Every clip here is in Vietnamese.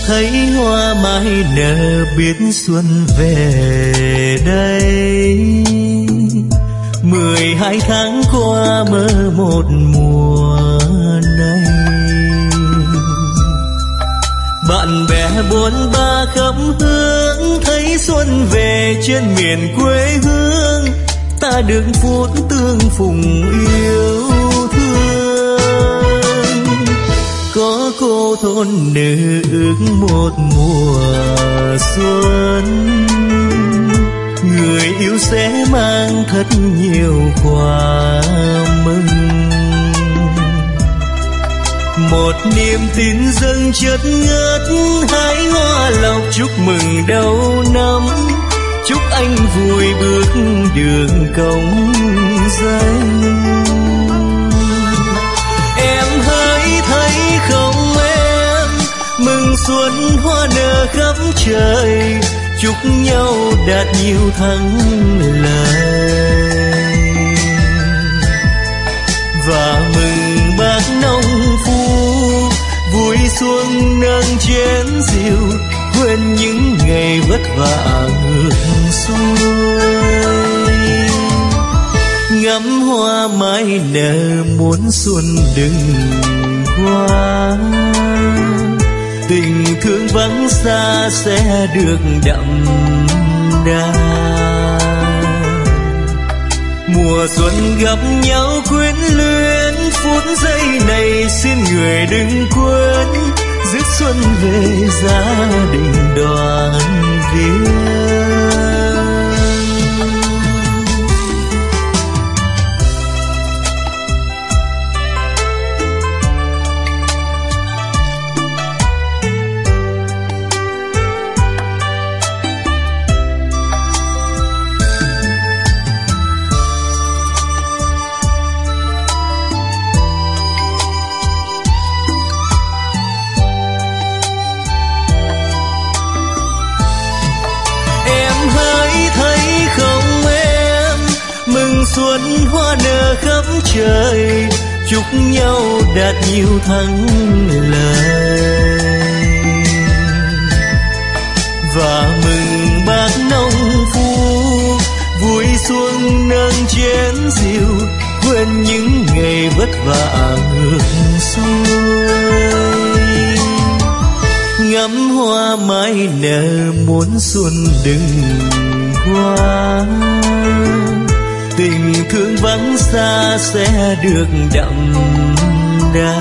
thấy hoa mai nở biết xuân về đây. 12 tháng qua mơ một mùa này. Bạn bè bốn ba khắp hướng thấy xuân về trên miền quê hương. Ta được phút tương phùng yêu thương. Có cô thôn nữ ước một mùa xuân. Người yêu sẽ mang thật nhiều quà mừng. Một niềm tin dâng chất ngất, hái hoa lộc chúc mừng đầu năm. Chúc anh vui bước đường cống danh. Em hỡi thấy không em, mừng xuân hoa nở khắp trời. Chúc nhau đạt nhiều thắng lợi. Và mừng bác nông phu vui xuân nâng chén rượu. Quên những ngày vất vả ngược xuôi. Ngắm hoa mai nở muốn xuân đừng qua. Tình thương vắng xa sẽ được đậm đà. Mùa xuân gặp nhau quyến luyến. Phút giây này xin người đừng quên. Rước xuân về gia đình đoàn viên. Xuân hoa nở khắp trời. Chúc nhau đạt nhiều thắng lợi. Và mừng bác nông phu vui xuân nâng chén rượu. Quên những ngày vất vả ngược xuôi. Ngắm hoa mai nở muốn xuân đừng qua. Tình thương vắng xa sẽ được đậm đà.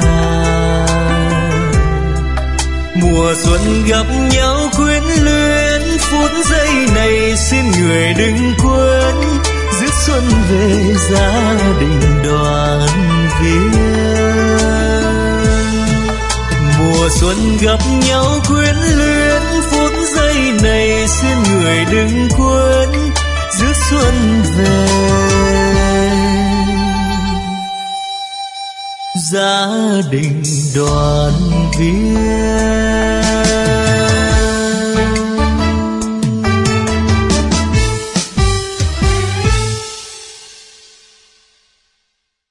Mùa xuân gặp nhau quyến luyến. Phút giây này xin người đừng quên. Rước xuân về gia đình đoàn viên. Mùa xuân gặp nhau quyến luyến. Phút giây này xin người đừng quên. Rước xuân về gia đình đoàn viên.